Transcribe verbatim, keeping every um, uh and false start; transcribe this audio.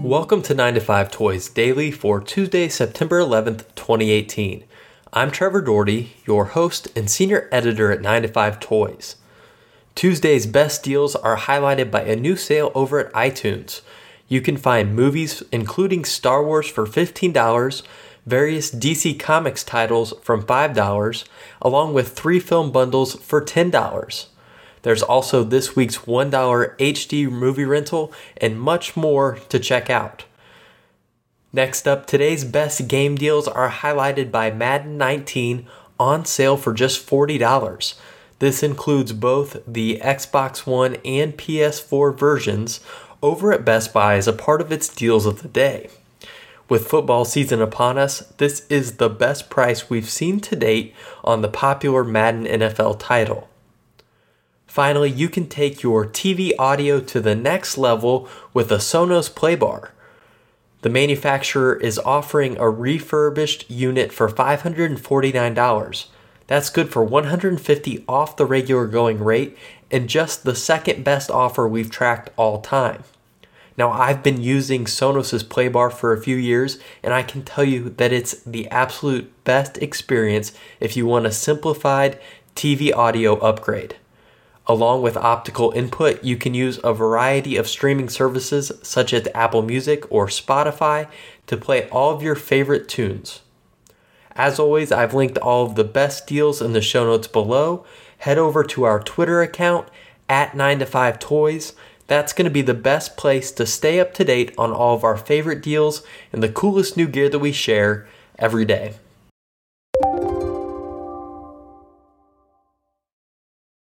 Welcome to nine to five Toys Daily for Tuesday, September eleventh, twenty eighteen. I'm Trevor Doherty, your host and senior editor at nine to five Toys. Tuesday's best deals are highlighted by a new sale over at iTunes. You can find movies including Star Wars for fifteen dollars, various D C Comics titles from five dollars, along with three film bundles for ten dollars. There's also this week's one dollar H D movie rental and much more to check out. Next up, today's best game deals are highlighted by Madden nineteen on sale for just forty dollars. This includes both the Xbox One and P S four versions over at Best Buy as a part of its deals of the day. With football season upon us, this is the best price we've seen to date on the popular Madden N F L title. Finally, you can take your T V audio to the next level with a Sonos Playbar. The manufacturer is offering a refurbished unit for five hundred forty-nine dollars. That's good for one hundred fifty dollars off the regular going rate and just the second best offer we've tracked all time. Now, I've been using Sonos' Playbar for a few years, and I can tell you that it's the absolute best experience if you want a simplified T V audio upgrade. Along with optical input, you can use a variety of streaming services such as Apple Music or Spotify to play all of your favorite tunes. As always, I've linked all of the best deals in the show notes below. Head over to our Twitter account at nine to five toys. That's going to be the best place to stay up to date on all of our favorite deals and the coolest new gear that we share every day.